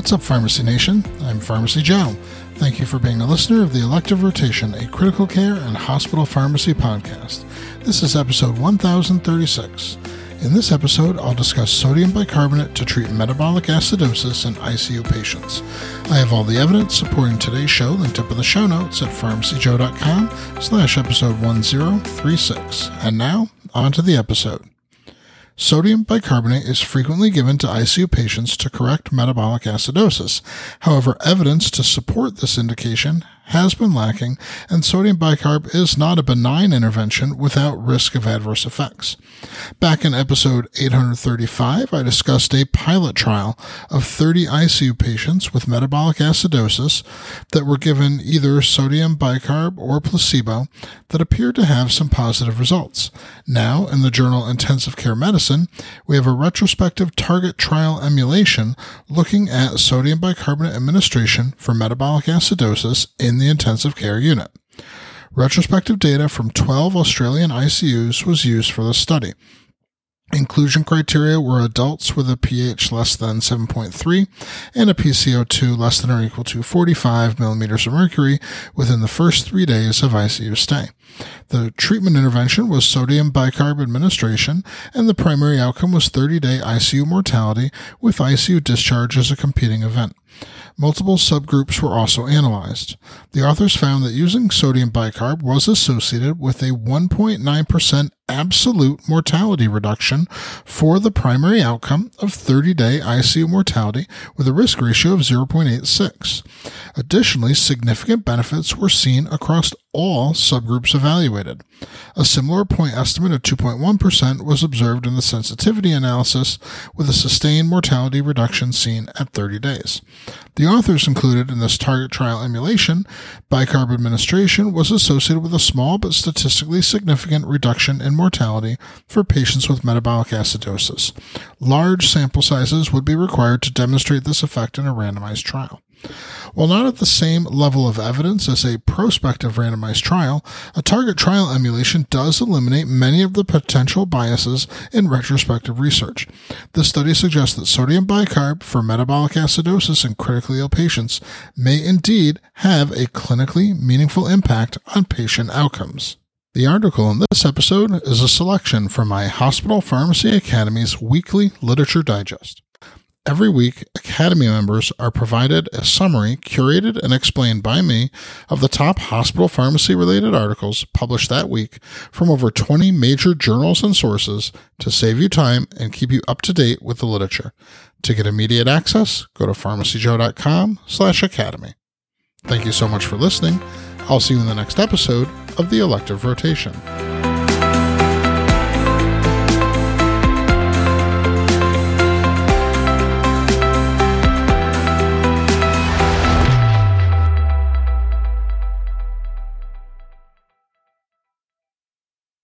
What's up, Pharmacy Nation? I'm Pharmacy Joe. Thank you for being a listener of the Elective Rotation, a critical care and hospital pharmacy podcast. This is episode 1036. In this episode, I'll discuss sodium bicarbonate to treat metabolic acidosis in ICU patients. I have all the evidence supporting today's show linked up in the show notes at pharmacyjoe.com/episode 1036. And now, on to the episode. Sodium bicarbonate is frequently given to ICU patients to correct metabolic acidosis. However, evidence to support this indication has been lacking, and sodium bicarb is not a benign intervention without risk of adverse effects. Back in episode 835, I discussed a pilot trial of 30 ICU patients with metabolic acidosis that were given either sodium bicarb or placebo that appeared to have some positive results. Now, in the journal Intensive Care Medicine, we have a retrospective target trial emulation looking at sodium bicarbonate administration for metabolic acidosis in the intensive care unit. Retrospective data from 12 Australian ICUs was used for the study. Inclusion criteria were adults with a pH less than 7.3 and a PCO2 less than or equal to 45 millimeters of mercury within the first 3 days of ICU stay. The treatment intervention was sodium bicarb administration, and the primary outcome was 30-day ICU mortality with ICU discharge as a competing event. Multiple subgroups were also analyzed. The authors found that using sodium bicarb was associated with a 1.9% absolute mortality reduction for the primary outcome of 30-day ICU mortality with a risk ratio of 0.86. Additionally, significant benefits were seen across all subgroups evaluated. A similar point estimate of 2.1% was observed in the sensitivity analysis, with a sustained mortality reduction seen at 30 days. The authors included in this target trial emulation, bicarb administration was associated with a small but statistically significant reduction in mortality for patients with metabolic acidosis. Large sample sizes would be required to demonstrate this effect in a randomized trial. While not at the same level of evidence as a prospective randomized trial, a target trial emulation does eliminate many of the potential biases in retrospective research. This study suggests that sodium bicarb for metabolic acidosis in critically ill patients may indeed have a clinically meaningful impact on patient outcomes. The article in this episode is a selection from my Hospital Pharmacy Academy's weekly literature digest. Every week, Academy members are provided a summary curated and explained by me of the top hospital pharmacy-related articles published that week from over 20 major journals and sources to save you time and keep you up to date with the literature. To get immediate access, go to pharmacyjoe.com/academy. Thank you so much for listening. I'll see you in the next episode of the Elective Rotation.